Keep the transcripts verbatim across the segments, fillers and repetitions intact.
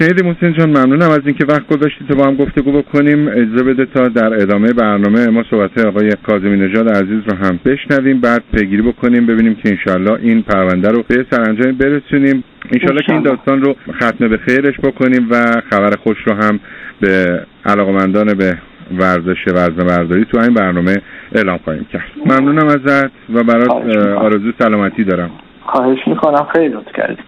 خیلی محسن جان ممنونم از اینکه وقت گذاشتید تا با هم گفتگو بکنیم. اجازه بده تا در ادامه برنامه ما صحبت آقای کاظمی نژاد عزیز رو هم بشنویم، بعد پیگیری بکنیم ببینیم که انشالله این پرونده رو به سرانجام برسونیم، انشالله که این داستان رو ختم به خیرش بکنیم و خبر خوش رو هم به علاقمندان به ورزش وزنه‌برداری تو این برنامه اعلام خواهیم کرد. ممنونم ازت و برات آرزو سلامتی دارم. خواهش میکنم، خیلی لطف کردی.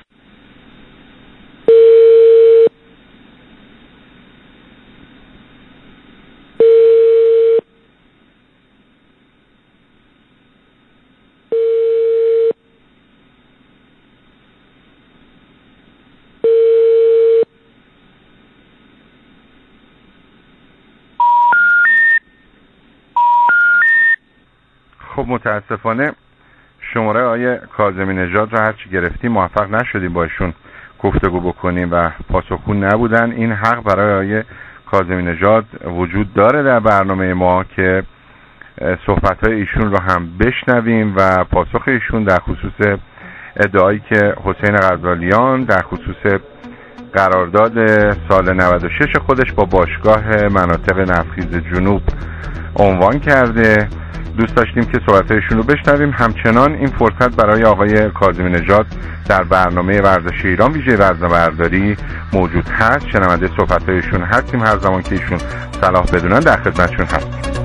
خب متاسفانه شماره آقای کاظمی نژاد رو هرچی گرفتیم موفق نشدیم با ایشون گفتگو بکنیم و پاسخگو نبودن. این حق برای آقای کاظمی نژاد وجود داره در برنامه ما که صحبت‌های ایشون رو هم بشنویم و پاسخ ایشون در خصوص ادعایی که حسین غزالیان در خصوص قرارداد سال نود و شش خودش با باشگاه مناطق نفتخیز جنوب عنوان کرده. دوست داشتیم که صحبت‌هایشون رو بشنویم. همچنان این فرصت برای آقای کاظمی نژاد در برنامه ورزش ایران ویژه وزنه‌برداری موجود هست. شنونده صحبت‌هایشون هستیم، هر زمان که ایشون صلاح بدونن در خدمتشون هستیم.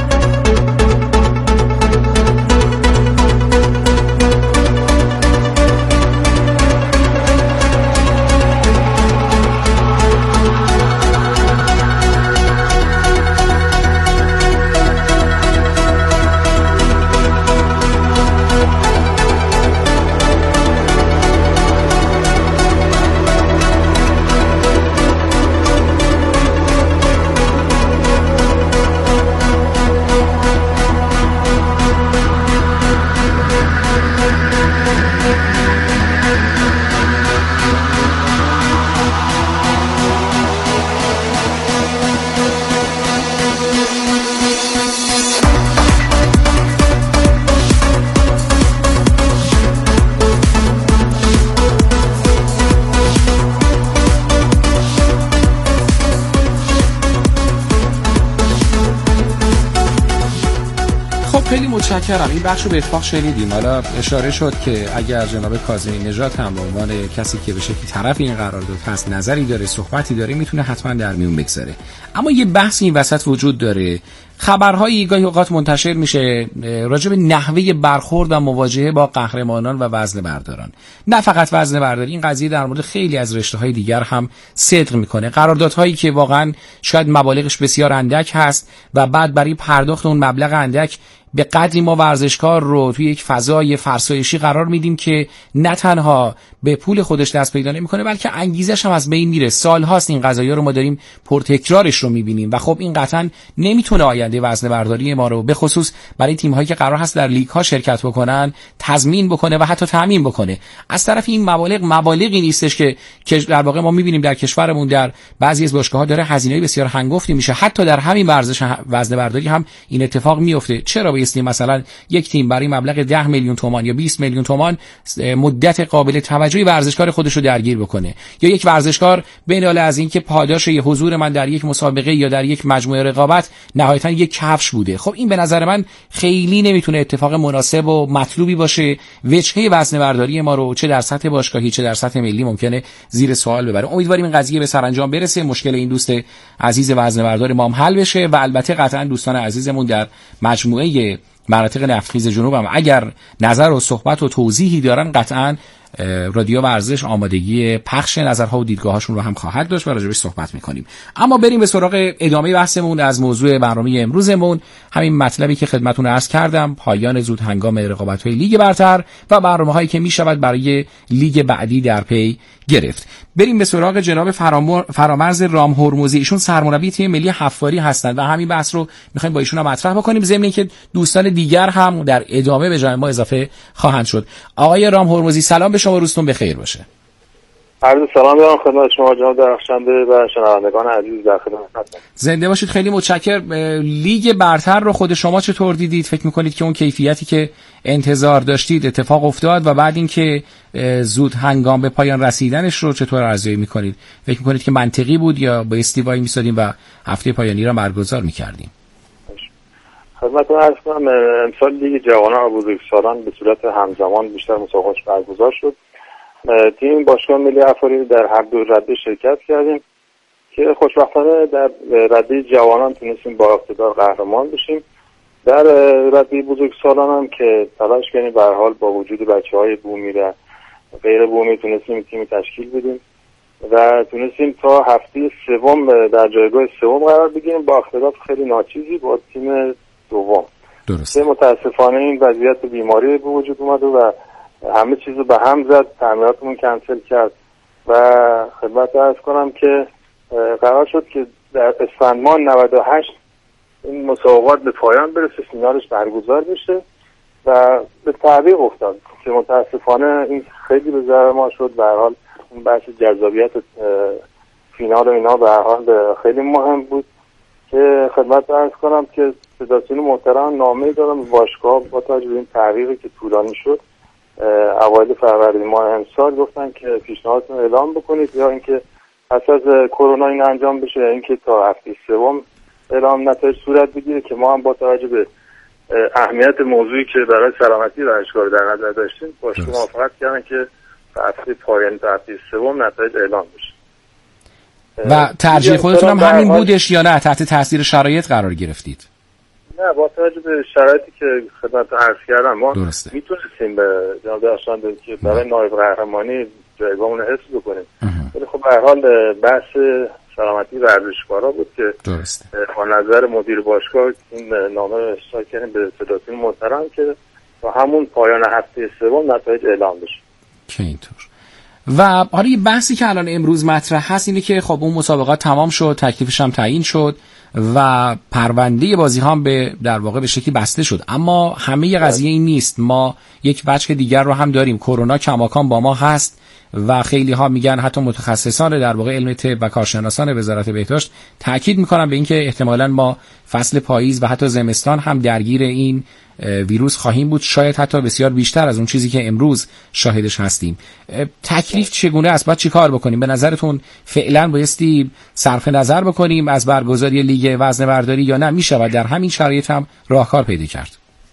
خیلی متشکرم. این بخش رو به اتفاق شنیدیم. حالا اشاره شد که اگر جناب کاظمی نژاد هم به عنوان کسی که به شکلی طرف این قرارداد هست نظری داره، صحبتی داره، میتونه حتما در میون بگذاره. اما یه بحث این وسط وجود داره. خبرهایی گاهی اوقات منتشر میشه راجع به نحوه برخورد و مواجهه با قهرمانان و وزنه‌برداران. نه فقط وزنه‌برداری، این قضیه در مورد خیلی از رشته‌های دیگر هم صدق میکنه. قراردادهایی که واقعا شاید مبالغش بسیار اندک هست و بعد برای پرداخت اون مبلغ اندک به قدری ما ورزشکار رو توی یک فضای فرسایشی قرار میدیم که نه تنها به پول خودش دست پیدا نمیکنه بلکه انگیزش هم از بین میره. سالهاست این قضایا رو ما داریم پرتکرارش رو میبینیم و خب این قطعا نمیتونه آینده وزنه‌برداری ما رو به خصوص برای تیم هایی که قرار هست در لیگ ها شرکت بکنن تضمین بکنه و حتی تامین بکنه. از طرف این مبالغ مبالغی نیستش که که در واقع ما میبینیم در کشورمون در بعضی از باشگاه‌ها داره هزینه‌ای بسیار هنگفتی میشه. حتی در همین ورزش وزنه‌برداری هم این اتفاق میفته. چرا بایستی مثلا یک تیم برای مبلغ ده میلیون تومان یا بیست میلیون تومان مدت قابل توجهی ورزشکار خودش رو درگیر بکنه، یا یک ورزشکار بین حال از این که پاداش یه حضور من در یک مسابقه یا در یک مجموعه رقابت نهایتا یک کفش بوده. خب این به نظر من خیلی نمیتونه اتفاق مناسب و مطلوبی باشه. وجهه وزنه‌برداری ما رو چه در سطح باشگاهی چه در سطح ملی ممکنه زیر سوال ببره. امیدواریم این قضیه به سرانجام برسه، مشکل این دوست عزیز وزنه‌بردار ما هم حل بشه و البته قطعا دوستان عزیزمون در مجموعه مناطق نفتخیز جنوب هم اگر نظر و صحبت و توضیحی دارن قطعا رادیو ورزش آمادگی پخش نظرها و دیدگاهاشون رو هم خواهد داشت و راجبش صحبت میکنیم. اما بریم به سراغ ادامه بحثمون از موضوع برنامه امروزمون، همین مطلبی که خدمتتون عرض کردم، پایان زود هنگام رقابت‌های لیگ برتر و برنامه‌هایی که میشود برای لیگ بعدی در پی گرفت. بریم به سراغ جناب فرامرز رام هرمزی. ایشون سرمربی تیم ملی حفاری هستند و همین بحث رو می‌خوایم با ایشون هم مطرح بکنیم، ضمن اینکه دوستان دیگر هم در ادامه به جای ما اضافه خواهند شد. آقای رام هرمزی سلام به شما، روزتون بخیر باشه. عرض سلام دارم خدمت شما جناب درخشنده و شنوندگان عزیز در خدمت هستم. زنده باشید. خیلی متشکرم. لیگ برتر رو خود شما چطور دیدید؟ فکر می‌کنید که اون کیفیتی که انتظار داشتید اتفاق افتاد و بعد اینکه زود هنگام به پایان رسیدنش رو چطور ارزیابی می‌کنید؟ فکر می‌کنید که منطقی بود یا با استیوای می‌سادیم و هفته پایانی را برگزار می‌کردیم؟ خدمتتون عرض کنم امسال لیگ جوانان و بزرگسالان به صورت همزمان بیشتر مسابقات برگزار شد. تیم باشگاه ملی افریقی در هر دو رده شرکت کردیم که خوشبختانه در رده جوانان تونستیم با اقتدار قهرمان بشیم. در رده بزرگسالان هم که تلاش کردیم به هر حال با وجود بچه‌های بومی و غیر بومی تونستیم تیم تشکیل بدیم و تونستیم تا هفته سوم در جایگاه سوم قرار بگیریم با اختلاف خیلی ناچیزی با تیم دوم. درسته. متاسفانه این وضعیت بیماری به وجود اومد و همه چیز رو به هم زد، تعمیراتمون کنسل کرد و خدمت عرض کنم که قرار شد که در اسفند ماه نود و هشت این مسابقات به پایان برسه، فینالش برگزار بشه و به تعویق افتاد که متاسفانه این خیلی به ضرر ما شد. به هر حال اون بحث جذابیت فینال و اینا به هر حال خیلی مهم بود که خدمت عرض کنم که فدراسیون محترم نامه‌ای دادم به باشگاه با توجه به این تعویقی که طولانی شد. اوایل فروردین ماه امسال گفتن که پیشنهادتون اعلام بکنید یا اینکه پس از کرونا این انجام بشه یا اینکه تا هفته سوم اعلام نتایج صورت بگیره که ما هم با توجه به اهمیت موضوعی که برای سلامتی ورزشکار در نظر داشتیم باشگاه موافقت کردن که هفته پایانی تا هفته سوم نتایج اعلام بشه. و ترجیح خودتون هم همین بودش یا نه تحت تاثیر شرایط قرار گرفتید؟ نه، با توجه به شرایطی که خدمت عرض کردم ما درسته. میتونستیم به جناب درخشنده که برای نایب قهرمانی جایگاهمون رو حفظ بکنیم، ولی خب به هر حال بحث سلامتی ورزشکارا بود که درسته. با نظر مدیر باشگاه این نامه رو ارسال کردیم به فدراسیون محترم که تا همون پایان هفته سوم نتایج اعلام بشه. که اینطور. و حالا یه بحثی که الان امروز مطرح هست اینه که خب اون مسابقات تمام شد، تکلیفش هم تعیین شد و پرونده بازی هم به در واقع به شکلی بسته شد، اما همه قضیه این نیست. ما یک وجه دیگر رو هم داریم. کرونا کماکان با ما هست و خیلی ها میگن، حتی متخصصان در واقع علم طب و کارشناسان وزارت بهداشت تاکید میکنن به اینکه احتمالاً ما فصل پاییز و حتی زمستان هم درگیر این ویروس خواهیم بود، شاید حتی بسیار بیشتر از اون چیزی که امروز شاهدش هستیم. تکلیف چگونه است؟ باید چی کار بکنیم؟ به نظرتون فعلا بایستی صرف نظر بکنیم از برگزاری لیگ وزنه برداری یا نه میشود در همین شرایط هم راهکار پیدا کرد؟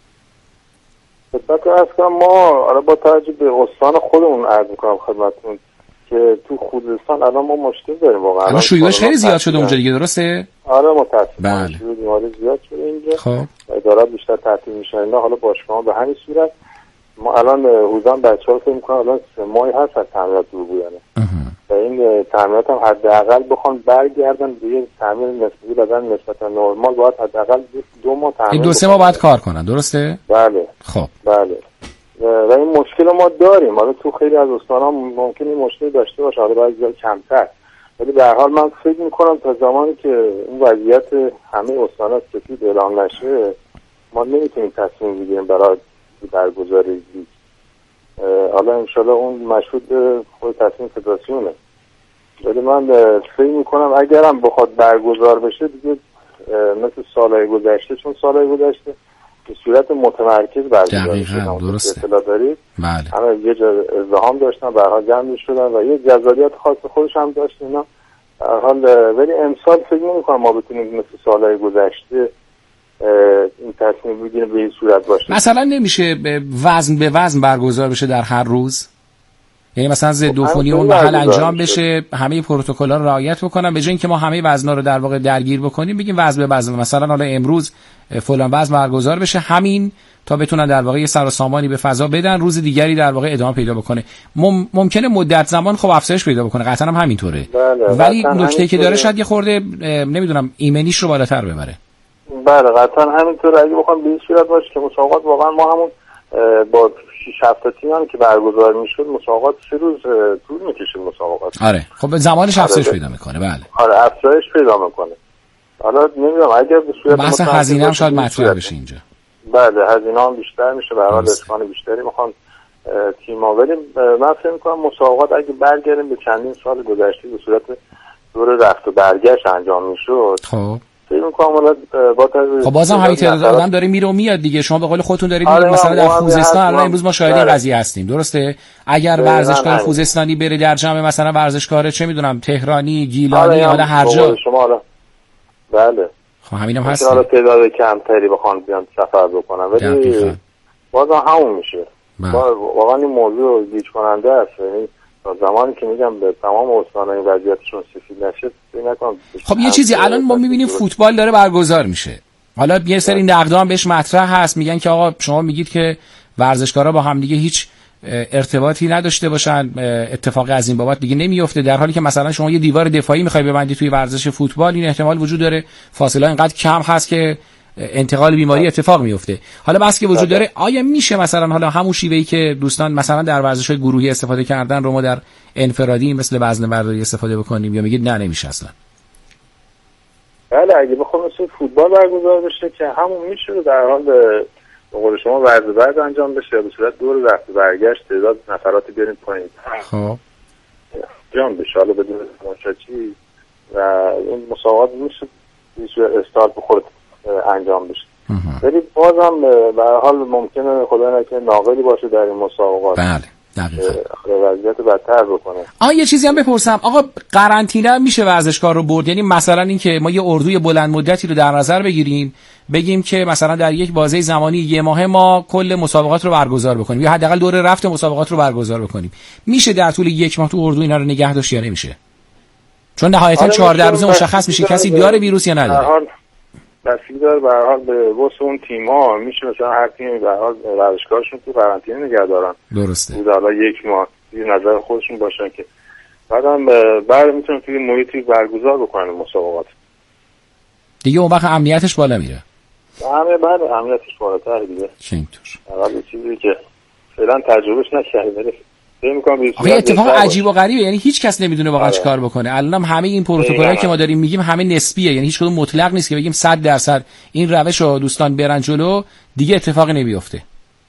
خدمت عرض کنم ما آره با توجه به استان خودمون عرض میکنم خدمتتون که تو خوزستان الان ما مشکل داریم واقعا. الان شیوعش خیلی زیاد شده اونجا دیگه، درسته؟ آره متاسفم. بله. شیوع بیماری زیاد شده اینجا. خب ادارات بیشتر تعطیل میشن اینا. حالا باشگاه به همین صورت ما الان حوزه بچه‌ها فکر می‌کنم الان سه ماهی هست از تعمیرات دور بودن. و این تعمیرات هم حداقل بخوان برگردن به یه تعمیر نسبی بدن نسبتا نرمال باید حداقل دو ماه تعمیر. این دو سه ماه باید کار کنن، درسته؟ بله. خب. بله. و این مشکل ما داریم. حالا تو خیلی از استان‌ها ممکنه این مشکل داشته باشه، حالا بعضی جا کمتر. ولی به هر حال من فکر می‌کنم تا زمانی که اون وضعیت همه استان‌ها سفید اعلام نشه ما نمیتونیم تصمیم بگیریم برای برگزاری لیگ. حالا انشالله اون مشروط به خود تصمیم فدراسیونه. ولی من فکر می‌کنم اگرم بخواد برگزار بشه دیگه مثل سالهای گذشته، چون سالهای گذشته به صورت متمرکز برگزار شدن. درسته. اطلاع دارید؟ بله. همه یه جا ازدحام داشتن، به هر حال جمع شدن و یه جذابیت خاص خودش هم داشت اینا. به هر حال ولی امسال فکر نمی‌کنم ما بتونیم مثل سالهای گذشته این تصمیم بگیریم به این صورت باشه. مثلا نمیشه وزن به وزن برگزار بشه در هر روز؟ یعنی مثلا ضد عفونی اون محل انجام بشه، همه پروتکل‌ها رو رعایت بکنن، به جای اینکه ما همه وزنا رو در واقع درگیر بکنیم بگیم وزن به وزن، مثلا حالا امروز فلان وزن برگزار بشه، همین تا بتونن در واقع یه سر و سامانی به فضا بدن، روز دیگری در واقع ادامه پیدا بکنه. مم... ممکنه مدت زمان خب افزایش پیدا بکنه، قطعا هم همینطوره. بله، ولی نکته‌ای که داره شاید یه خورده نمیدونم ایمنیش رو بالاتر ببره. بله قطعا همینطوره. اگه بخوام به این صورت باشه که مسابقات واقعا ما همون با شش هفت تیم هم که برگزار میشد مسابقات سه روز طول میکشید مسابقات. آره خب زمانش افزایش پیدا میکنه. بله آره افزایش پیدا میکنه. حالا نمیدونم اگر به صورت مثلا هزینه هم شاید مطرح بشه اینجا. بله هزینه هم بیشتر میشه، به هر حال اسکان بیشتری میخوان تیم‌ها. ولی من فکر می‌کنم مسابقات اگه برگردیم به چندین سال گذشته به صورت دور رفت و برگشت انجام می‌شد، خب فکر می‌کنم حالا با خب بازم همین تعداد آدم داره میره و میاد دیگه. شما به قول خودتون دارید میگید مثلا در خوزستان الان امروز ما شاهد این قضیه هستیم، درسته؟ اگر ورزشکار خوزستانی بره در جمع مثلا ورزشکار چه میدونم تهرانی، گیلانی، حالا هر جا شما حالا بله خب همینم هست. حالا تعداد کمتری بخوان بیان سفر بکنن ولی بازم همون میشه. واقعا این موضوع گیج کننده است. یعنی تا زمانی که میگم به تمام استان‌ها این وضعیتشون سفید نشه فکر نکنم. خب یه چیزی الان ما میبینیم فوتبال داره برگزار میشه، حالا یه سری نقدام بهش مطرح هست، میگن که آقا شما میگید که ورزشکارا با هم دیگه هیچ ارتباطی نداشته باشن، اتفاقی از این بابت دیگه نمیفته، در حالی که مثلا شما یه دیوار دفاعی میخوای ببندی توی ورزش فوتبال، این احتمال وجود داره فاصله اینقدر کم هست که انتقال بیماری اتفاق میفته. حالا بس که وجود داره، آیا میشه مثلا حالا همون شیوهی که دوستان مثلا در ورزش‌های گروهی استفاده کردن رو ما در انفرادی مثل وزنه‌برداری استفاده بکنیم، یا میگید نه نمیشه اصلا؟ بله اگه بخوام مثل فوتبال برگزار بشه که همون میشه، در حال به قول شما ورزش بعد انجام بشه به صورت دور رفت برگشت تعداد نفرات بیاریم پایین. خب جان به شاله بدون تماشاچی و این مسابقات میشه به استارت بخورد انجام بشه. ولی بازم به هر حال ممکنه خدا نکنه ناقلی باشه در این مسابقات. بله دقیقاً وضعیت بدتر بکنه. آ یه چیزی هم بپرسم، آقا قرنطینه میشه ورزشکار رو برد؟ یعنی مثلا اینکه ما یه اردوی بلند مدتی رو در نظر بگیریم، بگیم که مثلا در یک بازه زمانی یه ماه ما کل مسابقات رو برگزار بکنیم یا حداقل دوره رفت مسابقات رو برگزار بکنیم، میشه در طول یک ماه تو اردو اینا رو نگه داشت یا نمیشه؟ چون نهایتا چهارده روزه مشخص میشه کسی داره ویروس یا نداره. بسیاری داره به هر حال به واسه اون تیم‌ها میشه مثلا هر تیمی به هر حال ورزشکارشون تو قرنطینه نگه دارن. درسته. بود حالا یک ماه یه نظر خودشون باشن که بعدم بعد میتونن توی محیطی برگزار بکنن مسابقات. دیگه اون وقت امنیتش بالا میره. همه بعد امنیتش بالاتر دیگه. چه اینطور؟ حالا چیزی که فعلا تجربهش نکردیم. آخه اتفاق عجیب و غریبه، یعنی هیچ کس نمیدونه واقعا چه کار بکنه. الانم همه این پروتکلایی که ما داریم میگیم همه نسبیه، یعنی هیچ کدوم مطلق نیست که بگیم صد درصد این روش رو دوستان برن جلو دیگه اتفاقی نمیفته.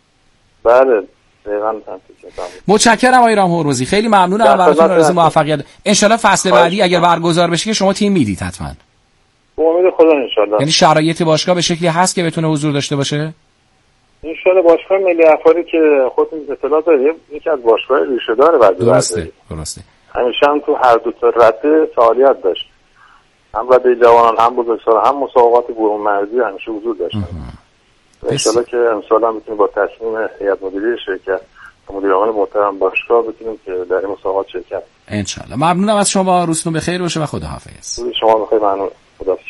بله دقیقاً. متشکرم آقای رام هوروزی، خیلی ممنونم، براتون آرزوی موفقیت. ان شاء الله فصل بعدی اگر برگزار بشه که شما تیم میدید حتما. به امید خدا ان شاء الله. یعنی شرایط باشگاه به شکلی هست که بتونه حضور داشته باشه؟ ان شاء الله باشگاه ملی افرادی که خودتون اطلاع دارید یکی از باشگاه‌های ریشه دار ورزش. درسته درسته. همیشه هم تو هر دو تا رده فعالیت داشت. هم رده جوانان هم بزرگسالان هم مسابقات برون مرزی همیشه حضور داشتن. ان شاء الله که امسال هم بتونیم با تصمیم هیئت مدیره شرکت و مدیر عامل محترم باشگاه بتونیم که در این مسابقات شرکت. ان شاء الله. ممنونم از شما، روزتون بخیر باشه و خداحافظ. شما بخیر. ممنون. خداحافظ.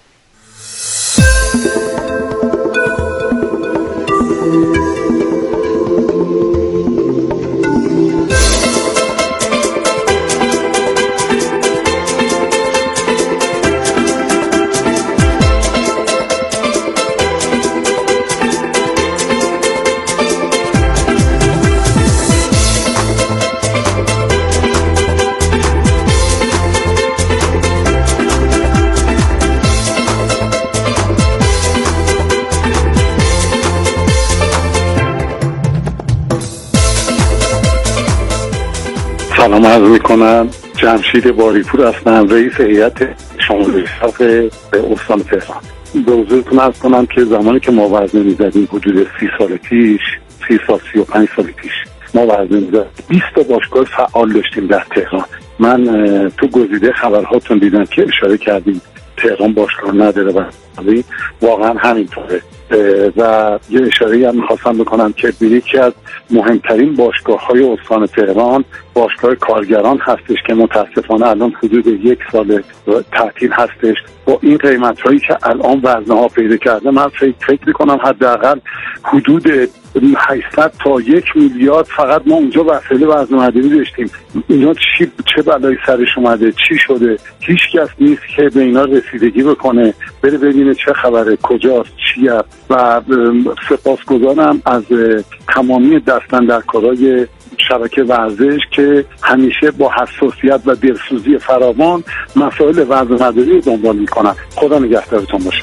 سلام عرض میکنم. جمشید باریپور هستم، رئیس هیئت شماره شرق به استان تهران. به حضورتون عرض کنم که زمانی که ما وزنه میزدیم حدود سی سال پیش، سی سال سی و پنج سال پیش ما وزنه میزدیم، بیست تا باشگاه فعال داشتیم در تهران. من تو گزیده خبرهاتون دیدم که اشاره کردیم تهران باشگاه نداره و واقعا همینطوره. و یه اشاره هم میخواستم بکنم که یکی از مهمترین باشگاه های استان تهران باشگاه کارگران هستش که متاسفانه الان حدود یک سال تعطیل هستش. با این قیمت هایی که الان وزنه ها پیدا کرده من فکر, فکر میکنم حداقل حدود هشتصد تا یک میلیارد فقط ما اونجا وسیله وزنه‌مندی داشتیم. اینا چی چه بلایی سرش اومده، چی شده؟ هیچ کس نیست که به اینا رسیدگی بکنه، بره ببینه چه خبره، کجاست، چیه. و سپاسگزارم از تمامی دستاندرکارای شبکه ورزش که همیشه با حساسیت و دلسوزی فراوان مسائل وزنه‌مندی رو دنبال میکنن. خدا نگهدارتون باشه.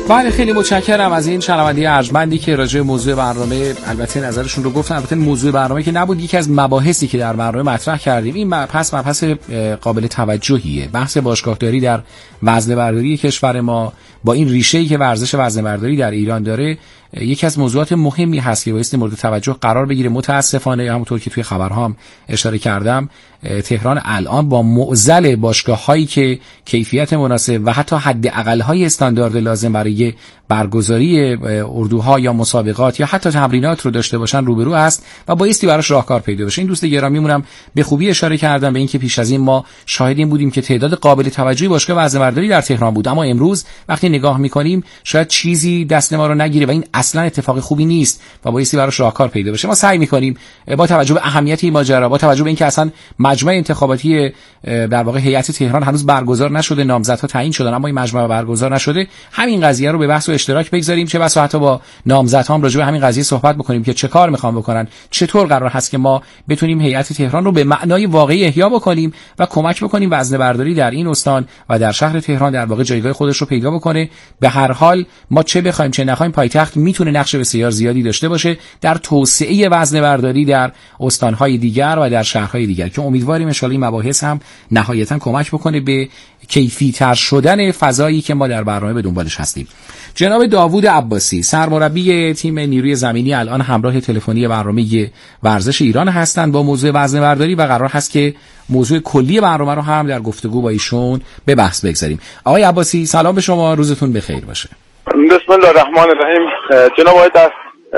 بله خیلی متشکرم از این شنونده ارجمندی که راجع به موضوع برنامه البته نظرشون رو گفتن. البته موضوع برنامه که نبود، یکی از مباحثی که در برنامه مطرح کردیم. این پس مبحث قابل توجهیه. بحث باشگاهداری در وزنه‌برداری کشور ما با این ریشه‌ای که ورزش وزنه‌برداری در ایران داره، یکی از موضوعات مهمی هست که بایستی مورد توجه قرار بگیره. متاسفانه همونطور که توی خبرها هم اشاره کردم، تهران الان با معضل باشگاه‌هایی که کیفیت مناسب و حتی حداقل‌های استاندارد لازم برای برگزاری اردوها یا مسابقات یا حتی تمرینات رو داشته باشن روبرو است و بایستی براش راهکار پیدا بشه. این دوست گرامیمونم به خوبی اشاره کردن به اینکه پیش از این ما شاهد این بودیم که تعداد قابل توجهی باشگاه وزنه‌برداری در تهران بود، اما امروز وقتی نگاه می‌کنیم شاید چیزی دست ما رو نگیره و این اصلا اتفاق خوبی نیست و بایستی براش راهکار پیدا بشه. ما سعی می‌کنیم با توجه به اهمیت این ماجرا، با توجه به اینکه اصلا مجمع انتخاباتی در واقع هیئت تهران هنوز برگزار نشده، نامزدها تعیین شدن اما این مجمع برگزار نشده، همین قضیه رو به بحث و اشتراک بگذاریم، چه بسا حتی با نامزدها هم راجع به همین قضیه صحبت بکنیم که چه کار می‌خوام بکنن، چطور قرار هست که ما بتونیم هیئت تهران رو به معنای واقعی احیا بکنیم و کمک بکنیم وزنه‌برداری در این استان و در شهر تهران در واقع جایگاه خودش رو پیدا بکنه. به هر حال ما چه بخوایم چه نخوایم پایتخت میتونه نقش بسیار زیادی داشته باشه در توسعه وزنه‌برداری در استان‌های دیگر و در شهرهای دیگر که امیدواریم ان شاءالله این مباحث هم نهایتاً کمک بکنه به کیفی‌تر شدن فضایی که ما در برنامه به دنبالش هستیم. جناب داوود عباسی، سرمربی تیم نیروی زمینی، الان همراه تلفنی برنامه ورزش ایران هستند با موضوع وزنه‌برداری و قرار هست که موضوع کلی برنامه رو هم در گفتگو با ایشون به بحث بگذاریم. آقای عباسی سلام به شما، روزتون بخیر باشه. بسم الله الرحمن الرحیم. جناب آقای در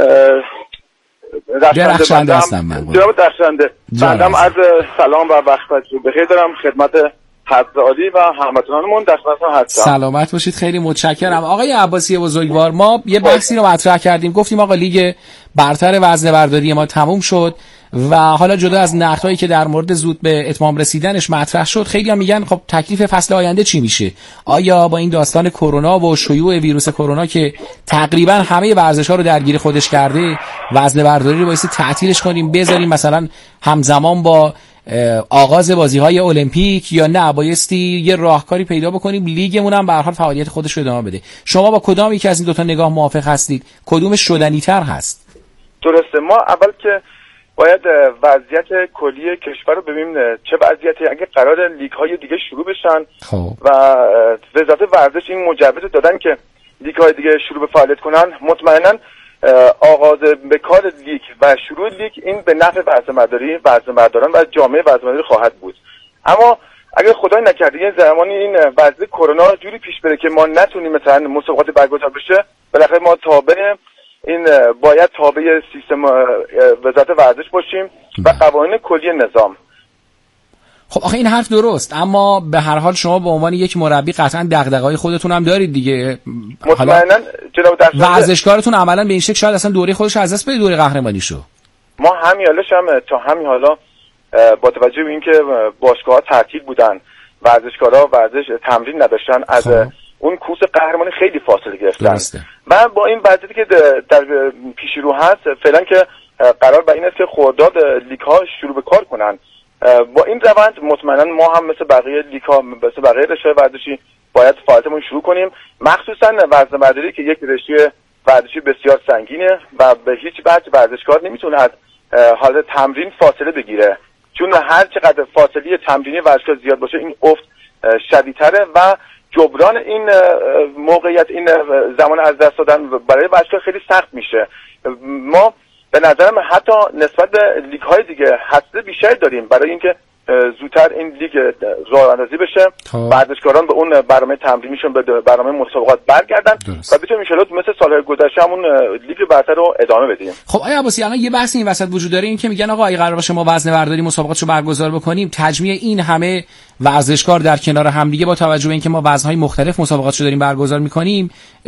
درخشنده هستم من. جناب درخشنده، بنده از سلام و وقت بخیر دارم خدمت حضرت عالی و هموطنانمون در خدمتتون هستم. سلامت باشید، خیلی متشکرم. آقای عباسی بزرگوار، ما یه بحثی رو مطرح کردیم، گفتیم آقا لیگ برتر وزنه‌برداری ما تموم شد و حالا جدا از نقدهایی که در مورد زود به اتمام رسیدنش مطرح شد، خیلی هم میگن خب تکلیف فصل آینده چی میشه؟ آیا با این داستان کرونا و شیوع ویروس کرونا که تقریبا همه ورزش‌ها رو درگیر خودش کرده، وزنه‌برداری رو بایستی تعطیلش کنیم بذاریم مثلا همزمان با آغاز بازی‌های المپیک، یا نه بایستی یه راهکاری پیدا بکنیم لیگمون هم به هر حال فعالیت خودش رو ادامه بده؟ شما با کدام یکی از این دو تا نگاه موافق هستید؟ کدومش شدنی‌تر هست؟ درسته، ما اول که باید وضعیت کلی کشور رو ببینیم چه وضعیتی. اگه قرار لیگ‌های دیگه شروع بشن خب. و وزارت ورزش این مجوز دادن که لیگ‌های دیگه شروع به فعالیت کنن، مطمئناً آغاز به کار لیگ و شروع لیگ این به نفع وزنه‌برداری، وزنه‌برداران و جامعه وزنه‌برداری خواهد بود. اما اگر خدای نکرده یه زمانی این وضع کرونا جوری پیش بره که ما نتونیم مثلا مسابقات برگزار بشه، بالاخره ما تابع این باید تابع سیستم وزارت ورزش باشیم و قوانین کلی نظام. خب آخه این حرف درست، اما به هر حال شما به عنوان یک مربی قطعا دغدغه‌های خودتون هم دارید دیگه. مطمئنا جناب درخشنده، ورزشکارتون عملاً به این شکل شاید اصلا دوره خودش از دست بده، دوره قهرمانیشو. ما همین حالش هم تا همین حالا با توجه به اینکه باشگاه‌ها تعطیل بودن، ورزشکارا ورزش تمرین نداشتن، از خب. اون کورس قهرمانی خیلی فاصله گرفتن. و با این وضعیتی که در پیش رو هست فعلا که قرار بر این است که خرداد لیگ‌ها شروع به کار کنن. با این روند مطمئنا ما هم مثل بقیه لیگ‌ها، مثل بقیه رشته‌های ورزشی باید فعالیتمون شروع کنیم، مخصوصا وزنه‌برداری که یک رشته ورزشی بسیار سنگینه و به هیچ وجه ورزشکار نمیتونه از حالت تمرین فاصله بگیره، چون هر چقدر فاصله تمرینی ورزشکار زیاد باشه این افت شدیدتره و جبران این موقعیت، این زمان از دست دادن برای ورزشکار خیلی سخت میشه. ما به نظرم حتی نسبت به لیگ‌های دیگه حساسیت بیشتری داریم برای اینکه زودتر این لیگ راه اندازی بشه، ورزشکاران به اون برنامه تمرینیشون به برنامه مسابقات برگردن و بتونیم ان شاءالله مثل سال‌های گذشته همون لیگ برتر رو ادامه بدیم. خب آقای عباسی، الان یه بحث این وسط وجود داره، این که میگن آقا اگه قرار باشه ما وزنه‌برداری مسابقاتشو برگزار بکنیم، تجمیع این همه ورزشکار در کنار هم دیگه با توجه به اینکه ما وزن‌های مختلف مسابقاتشو داریم برگزار می‌کنیم،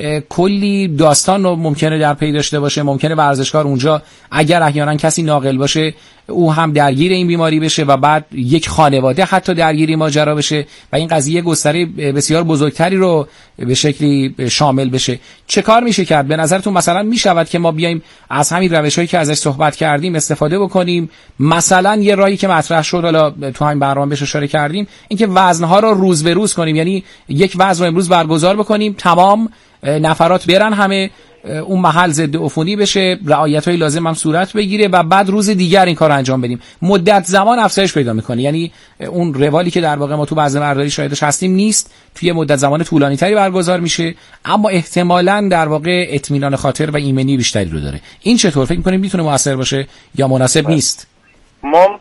کلی داستان رو ممکنه در پی داشته باشه. ممکنه ورزشکار اونجا اگر احیانا کسی ناقل باشه او هم درگیر این بیماری بشه و بعد یک خانواده حتی درگیری ماجرا بشه و این قضیه گستره بسیار بزرگتری رو به شکلی شامل بشه. چه کار میشه کرد؟ به نظرتون مثلا میشود که ما بیایم از همین روش‌هایی که ازش صحبت کردیم استفاده بکنیم؟ مثلا یه راهی که مطرح شد، حالا تو همین برنامه بهش اشاره کردیم، اینکه وزن‌ها رو روز به روز کنیم، یعنی یک وزن رو امروز برگزار بکنیم، تمام نفرات برن همه اون محل ضد عفونی بشه، رعایت‌های لازم هم صورت بگیره و بعد روز دیگر این کار انجام بدیم. مدت زمان افزایش پیدا میکنه، یعنی اون روالی که در واقع ما تو بعضی مرداری شاهدش هستیم نیست، توی مدت زمان طولانی تری برگزار میشه، اما احتمالاً در واقع اطمینان خاطر و ایمنی بیشتری رو داره. این چطور فکر می‌کنید میتونه موثر باشه یا مناسب نیست؟ ما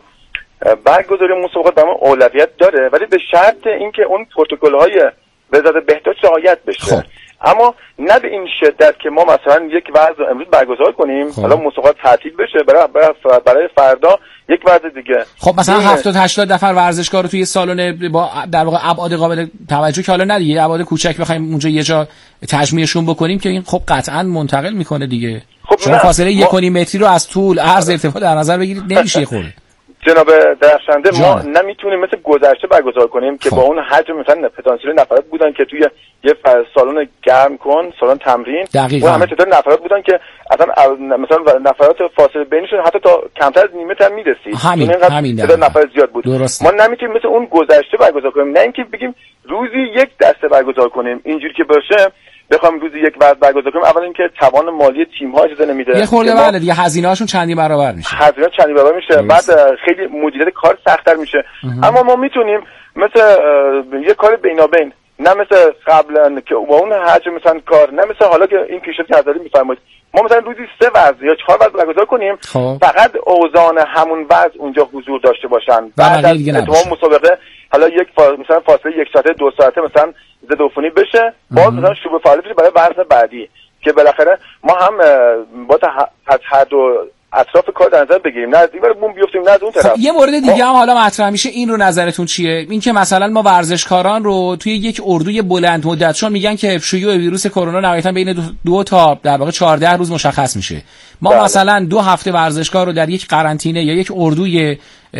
برگزاری مسابقات برام اولویت داره، ولی به شرط اینکه اون پروتکل‌های وزارت بهداشت رعایت بشه. خب. اما نه به این شدت که ما مثلا یک وضع امروز برگزار کنیم خب. حالا مسابقات تعطیل بشه برای برای فردا یک وضع دیگه. خب مثلا هفتاد هشتاد نفر ورزشکار رو توی سالن با در واقع ابعاد قابل توجه که حالا ندیگه ابعاد کوچک بخوایم اونجا یه جا تجمیعشون بکنیم که این خب قطعا منتقل میکنه دیگه. خب شما فاصله یک و نیم متری رو از طول عرض ارتفاع در نظر بگیرید، نمیشه خورده. جناب درخشنده ما نمیتونیم مثل گذشته برگزار کنیم که خب. با اون حجم مثلا پتانسیل نفرات بودن که توی یه سالن گرم کن، سالن تمرین، و همه تعداد نفرات بودن که اصلا مثلا نفرات فاصله بینشون حتی تا کمتر از نیمه هم میرسید. همین همین تعداد نفرات زیاد بود. درست. ما نمیتونیم مثل اون گذشته برگزار کنیم، نه اینکه بگیم روزی یک دسته برگزار کنیم. اینجوری که باشه بخوام روزی یک وقت برگزار کنیم، اولا اینکه توان مالی تیم‌ها اجازه نمیده، یه خورده بله دیگه هزینه‌هاشون چندین برابر میشه، هزینه چندین برابر میشه، بعد خیلی مدیریت کار سخت‌تر میشه. اما ما میتونیم مثل یه کار بینابین، نه مثل قبلا که با اون حجم مثلا کار، نه مثل حالا که این پیشنهاد نظری میفرمایید ما مثلا روزی سه وضع یا چهار وضع برگزار کنیم خواه. فقط اوزان همون وضع اونجا حضور داشته باشن. بعد از تمام مسابقه حالا یک فا... مثلا فاصله یک ساعته دو ساعته مثلا ضد عفونی بشه، باز مثلا شروع فعالیت بشه برای وضع بعدی که بالاخره ما هم با از هر دو اطراف کار در نظر بگیریم، نه از این بوم بیفتیم نه از اون طرف. خب یه مورد دیگه هم حالا مطرح میشه، این رو نظرتون چیه؟ این که مثلا ما ورزشکاران رو توی یک اردوی بلند مدت، چون میگن که شیوع ویروس کرونا نهایتا بین دو, دو تا در واقع چهارده روز مشخص میشه، ما بله. مثلا دو هفته ورزشکار رو در یک قرنطینه یا یک اردوی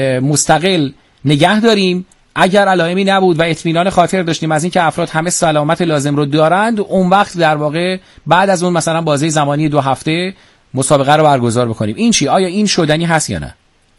مستقل نگه داریم، اگر علائمی نبود و اطمینان خاطر داشتیم از اینکه افراد همه سلامت لازم رو دارند، اون وقت در واقع بعد از اون مثلا بازه زمانی دو هفته مسابقه رو برگزار بکنیم. این چی؟ آیا این شدنی هست یا نه؟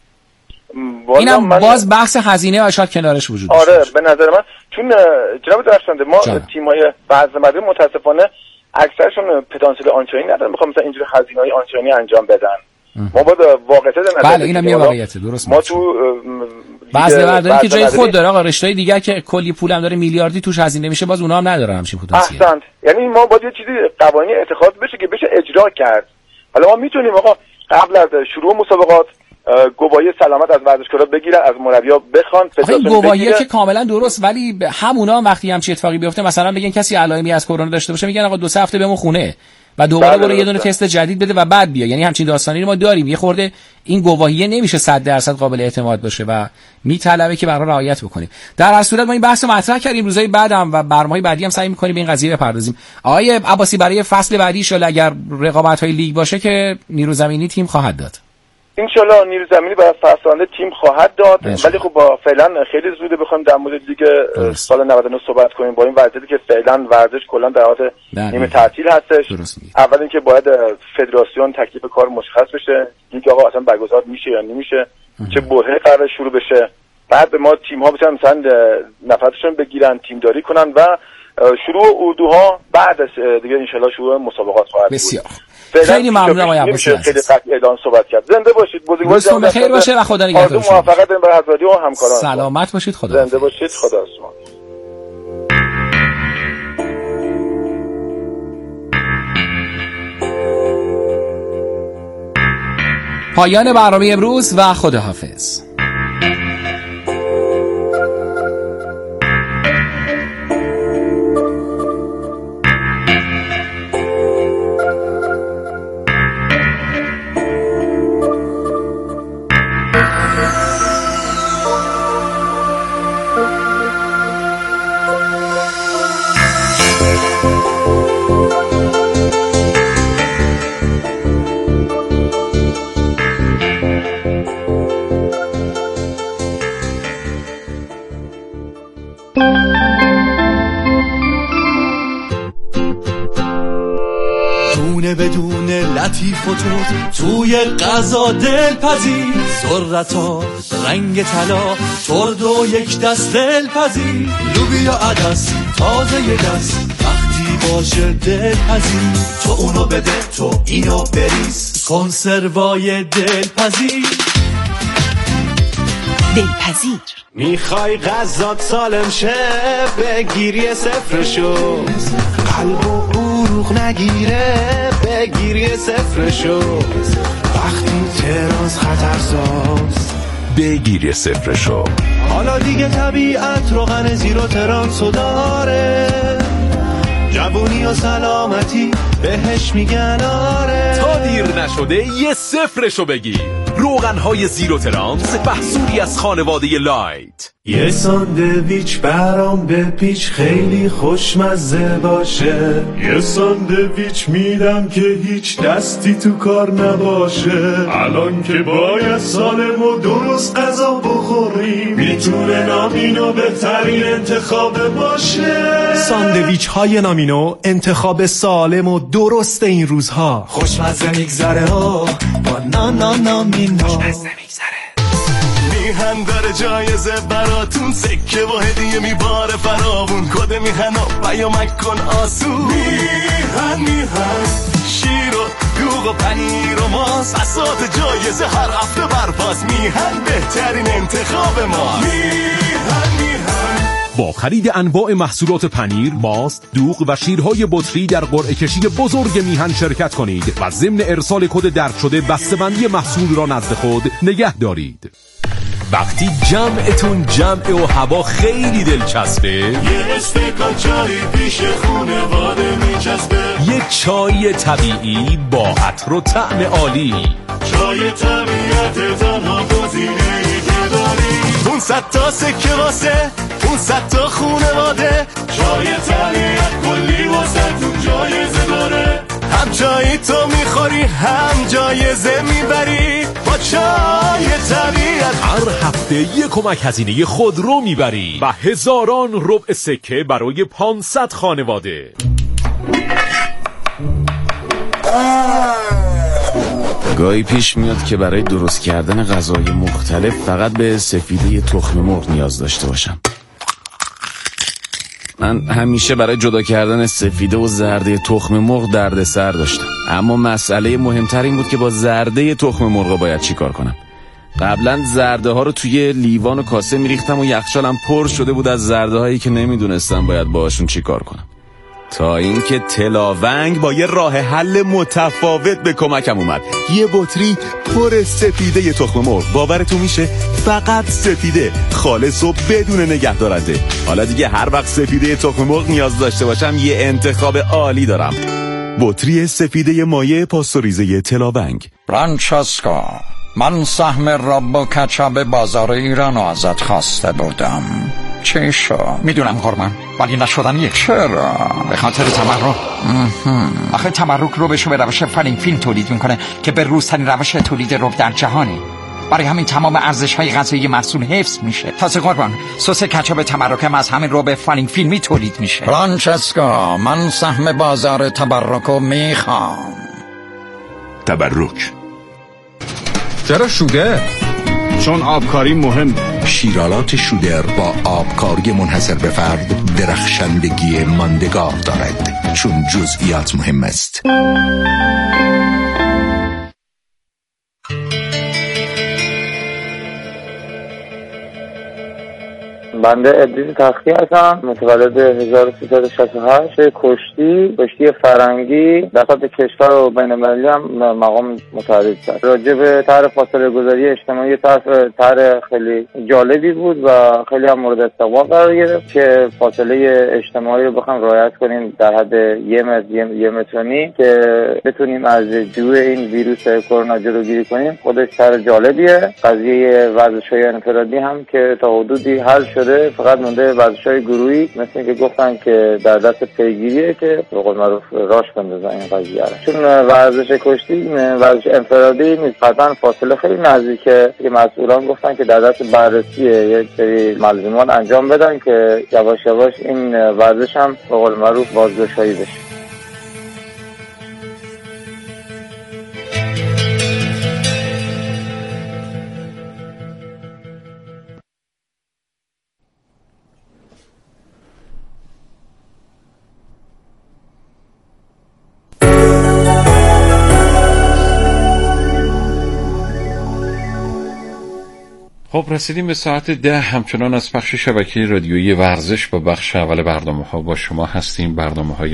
اینم من... باز بحث هزینه و شاید کنارش وجود داشته. آره به نظر من چون جناب درخشنده ما تیم‌های بعضی مدرسه متاسفانه اکثرشون پتانسیل آنچنانی ندارن بخوام مثلا اینجوری هزینه‌های آنچنانی انجام بدن. ام. ما باید واقعیت در نظر بله اینم یه واقعیته درست. ما تو بعضی مدارسی که جای خود داره آقا، رشته‌های دیگه که کلی پولم داره میلیاردی توش هزینه میشه، باز اونها هم ندارن همچین پتانسیل. احسنت. یعنی ما باید یه چیزی قوانینی اتخاذ بشه که بشه اجرا کرد. حالا ما میتونیم آقا قبل از شروع مسابقات گواهی سلامت از ورزشکارا بگیرن، از مربی‌ها بخوان، فدراسیون گواهی که کاملا درست، ولی همونا وقتی همچین اتفاقی بیفته مثلا بگن کسی علائمی از کرونا داشته باشه، میگن آقا دو سه هفته بمون خونه و دوباره برو یه دونه تست جدید بده و بعد بیا. یعنی همچین داستانی ما داریم. یه خورده این گواهیه نمیشه صد درصد قابل اعتماد باشه و میطلبه که برای رعایت بکنیم. در هر صورت ما این بحث رو مطرح کردیم، روزهای بعدم و برنامه‌های بعدی هم سعی می‌کنیم به این قضیه بپردازیم. آقای عباسی برای فصل بعدی ان اگر رقابت‌های لیگ باشه که نیرو زمینی تیم خواهد داد. ان شاء الله نیرو زمینی برای فصل آینده تیم خواهد داد، ولی خب با فعلا خیلی زوده بخوایم در مورد لیگ سال نود و نه صحبت کنیم با این وضعیتی که فعلا ورزش کلا در حالت نیمه تعطیل هستش. اول اینکه باید فدراسیون تکلیف کار مشخص بشه، اینکه آقا اصلا برگزار میشه یا نمیشه، چه برهه قرار شروع بشه، بعد به ما تیم ها بتونن مثلا نفراتشون بگیرن، تیم داری کنن و شروع اردوها بعد از دیگه ان شاء الله شروع مسابقات خواهد بود. بسیار خیلی ممنونم آقای عباسی. خیلی قطعی اعلان صحبت کرد. زنده باشید. بزرگوار جان بخیر باشه و خدا نگهدار. آرزو موفقیت برای حضرت و همکاران. سلامت باشید. خدا. زنده باشید. خدا شما. پایان برنامه امروز و خداحافظ. بدون لطیف و ترد توی غذا دلپذیر، ذرتا رنگ طلا ترد و یک دست دلپذیر، لوبیا عدس تازه دست وقتی باشه دلپذیر، تو اونو بده تو اینو بریز، کنسروای دلپذیر. دلپذیر میخوای غذات سالم شه، بگیری صفرشو، قلب و عروق نگیره، بگیری صفرشو، وقتی تراس خطرساز بگیری صفرشو. حالا دیگه طبیعت روغن زیرو ترانسو داره، جوونی و سلامتی بهش میگن آره. تا دیر نشده یه صفرشو بگیر. روغن‌های زیرو ترانس، محصولی از خانواده لایت. یه ساندویچ برام بپیچ خیلی خوشمزه باشه، یه ساندویچ میدم که هیچ دستی تو کار نباشه، الان که باید سالم و درست غذا بخوریم، میتونه نامینو بهترین انتخاب باشه. ساندویچ های نامینو انتخاب سالم و درست این روزها. خوشمزه میگذره ها با نانا نامینو، خوشمزه میگذره. میهن داره جایزه براتون، سکه و هدیه میباره فراوون، کد میهن و پیامک کن آسون. میهن میهن شیر و دوغ و پنیر و ماست، بساط جایزه هر هفته برپاس، میهن بهترین انتخاب ما. میهن میهن با خرید انواع محصولات پنیر، ماست، دوغ و شیرهای بطری در قرعه کشی بزرگ میهن شرکت کنید و ضمن ارسال کد درج شده بسته‌بندی محصول را نزد خود نگه دارید. وقتی جمعتون جمع و هوا خیلی دلچسبه، یه استکان چای پیش خونواده میچسبه، یه چای طبیعی با عطر و طعم عالی، چای طبیعت تنها گزینه‌ای که داری، اون صد تا سکه واسه اون صد تا خونواده، چای طبیعت کلی واسه تون جایزه داره، هم چای تو میخوری هم جایزه میبری، با چای طبیعت هر هفته یک کمک هزینه خودرو میبری و هزاران ربع سکه برای پانصد خانواده. گاهی پیش میاد که برای درست کردن غذای مختلف فقط به سفیده تخم مرغ نیاز داشته باشم. من همیشه برای جدا کردن سفیده و زرده تخم مرغ دردسر داشتم، اما مسئله مهمتر این بود که با زرده تخم مرغ باید چی کار کنم. قبلا زرده ها رو توی لیوان و کاسه میریختم و یخچالم پر شده بود از زرده هایی که نمیدونستم باید باهاشون چی کار کنم، تا اینکه تلاونگ با یه راه حل متفاوت به کمکم اومد. یه بطری پر سفیده تخم مرغ، باورتون میشه فقط سفیده، خالص و بدون نگهدارنده. حالا دیگه هر وقت سفیده تخم مرغ نیاز داشته باشم یه انتخاب عالی دارم. بطری سفیده مایع پاستوریزه تلاونگ. فرانچسکو، من سهم رب و کچاب بازار ایران رو ازت خواسته بودم، چی شو؟ میدونم قربان، ولی نشدنیه. چرا؟ به خاطر تمرک. آخه تمرک رو بشو به روش فلینگ فیلم تولید میکنه که به روزترین روش تولید رب در جهانی. برای همین تمام ارزش‌های غذایی محصول حفظ میشه. تازه قربان، سس کچاپ تبرکم از همین رب فلینگ فیلمی تولید میشه. فرانچسکو، من سهم بازار تبرکو میخوام. تبرک. چرا شوده؟ چون آبکاری مهم. شیرالات شودر با آبکاری منحصر به فرد درخشندگی ماندگار دارد، چون جزئیات مهم است. بنده ادریس تختی هستم، متولد هزار و سیصد و شصت و هشت، کشتی کشتی فرنگی در سطح کشور و بین المللی هم مقام متعرض کرد. راجع به طرح فاصله گذاری اجتماعی طرح خیلی جالبی بود و خیلی هم مورد استقبال قرار گرفت که فاصله اجتماعی رو بخوایم رعایت کنیم در حد یک متر یک متر و نیم که بتونیم از جوع این ویروس کرونا جلوگیری کنیم. خودش طرح جالبیه. قضیه ورزش‌های انفرادی هم که تا حدودی حل شده، فقط مونده ورزش‌های گروهی، مثل اینکه گفتن که در دست پیگیریه که به قول معروف راش بندازن این قضیه رو. چون ورزش کشتی ورزش انفرادی نیست، قطعا فاصله خیلی نزدیکه که مسئولان گفتن که در دست بررسیه یک سری ملزومان انجام بدن که یواش یواش این ورزش هم به قول معروف بازگشایی بشه. خب رسیدیم به ساعت ده. همچنان از پخش شبکه رادیویی ورزش با بخش اول برنامه ها با شما هستیم. برنامه های